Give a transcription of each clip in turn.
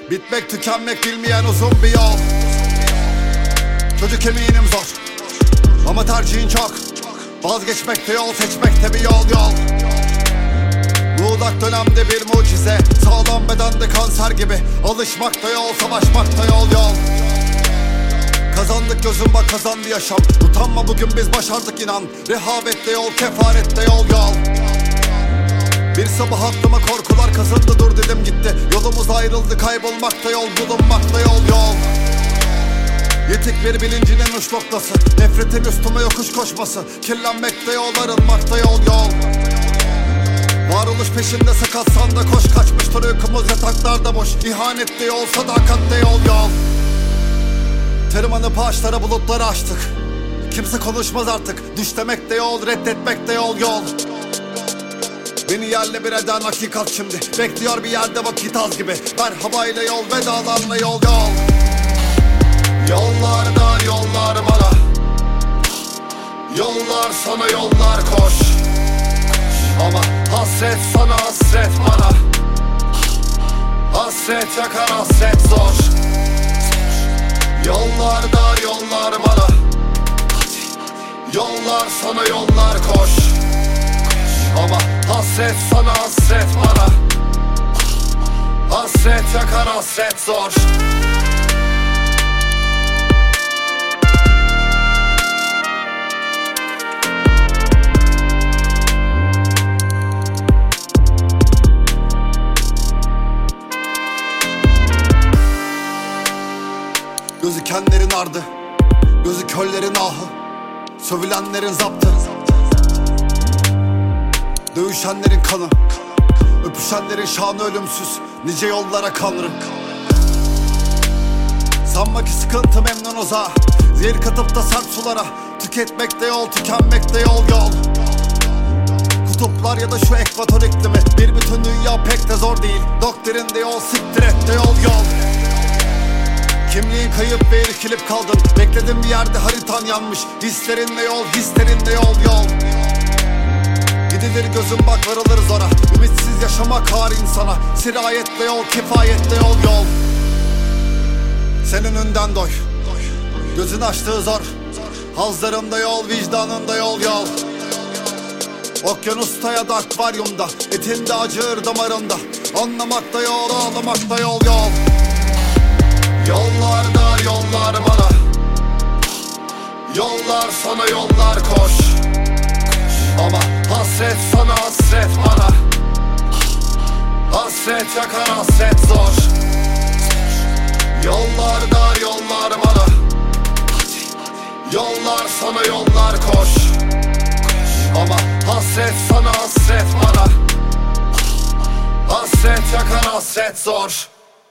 Bitmek tükenmek bilmeyen uzun bir yol. Çocuk eminim zor ama tercihin çok. Vazgeçmekte yol, seçmekte bir yol. Muğlak dönemde bir mucize, sağlam bedende kanser gibi. Alışmakta yol, savaşmakta yol. Kazandık gözüm bak, kazandı yaşam. Utanma, bugün biz başardık inan. Rehavette yol, kefarette yol. Bir sabah aklıma korkular kazındı, dur dedim gitti. Yolumuz ayrıldı, kaybolmakta yol, bulunmakta yol. Yetik bir bilincinin uç noktası, nefretin üstüme yokuş koşması. Kirlenmekte yol, arınmakta yol. Varoluş peşinde sakatsan da koş, kaçmıştır uykumuz yataklarda boş. İhanette yol, sadakatte yol. Tırmanıp ağaçlara, bulutları aştık. Kimse konuşmaz artık, düş demekte yol, reddetmekte yol. Beni yerle bir eden hakikat şimdi, bekliyor bir yerde vakit az gibi. Merhabayla yol, vedalarla yol. Yollar dar, yollar bana. Yollar sana, yollar koş. Ama hasret sana, hasret bana. Hasret yakar, hasret zor. Yollar dar, yollar bana. Yollar sana, yollar koş. Ama hasret sana, hasret bana. Hasret yakar, hasret zor. Gözükenlerin ardı, gözü körlerin ahı, sövülenlerin zaptı, dövüşenlerin kanı, öpüşenlerin şanı ölümsüz, nice yollara kanırım. Sanma ki sıkıntı memnun uzağa, zehir katıp da sert sulara. Tüketmekte yol, tükenmekte yol. Kutuplar ya da şu ekvator iklimi, bir bütün dünya pek de zor değil. Doktrinde yol, siktir et de yol. Kimliğin kayıp ve irkilip kaldın, bekledim bir yerde haritan yanmış. Hislerinle yol, hislerinle yol. Gidilir gözüm bak, varılır zora. Ümitsiz yaşamak ağır insana, sirayetle yol, kifayetle yol. Sen önünden doy, gözün açtığı zor. Hazlarında yol, vicdanında yol. Okyanusta ya da akvaryumda, etinde acır damarında. Anlamakta yol, ağlamakta yol. Yollar dar, yollar bana. Yollar sana, yollar koş. Ama hasret sana, hasret bana. Hasret yakar, hasret zor. Yollar dar, yollar bana. Yollar sana, yollar koş. Ama hasret sana, hasret bana. Hasret yakar, hasret zor.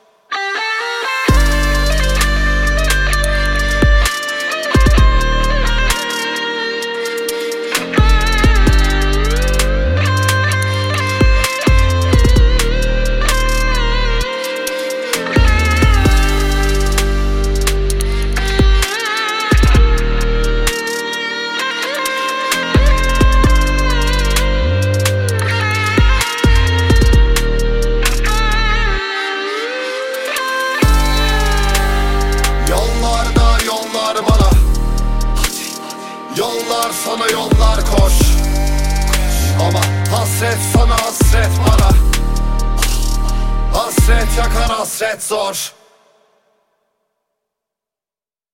Yollar sana, yollar koş. Ama hasret sana, hasret bana. Hasret yakar, hasret zor.